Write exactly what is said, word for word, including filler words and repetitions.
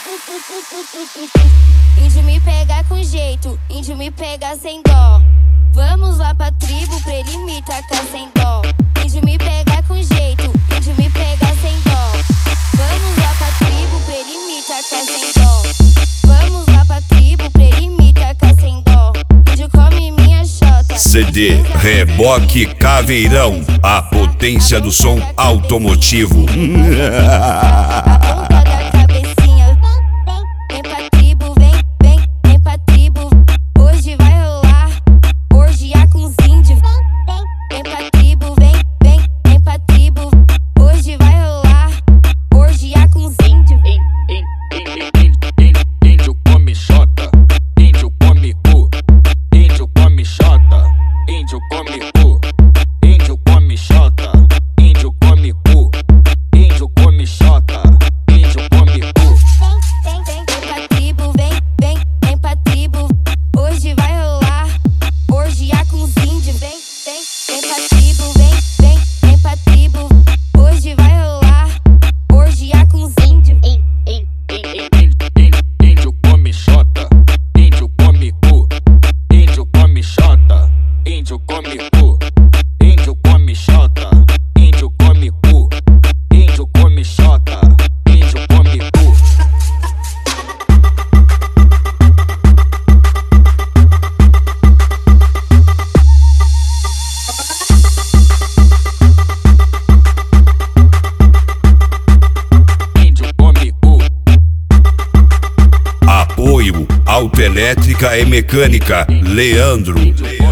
Índio me pega com jeito, índio me pega sem dó. Vamos lá pra tribo pra ele me tacar sem dó. Índio me pega com jeito, índio me pega sem dó. Vamos lá pra tribo pra ele me tacar sem dó. Vamos lá pra tribo pra ele me tacar sem dó. Índio come minha xota. C D Reboque Caveirão, a potência do som automotivo. Autoelétrica e mecânica Leandro.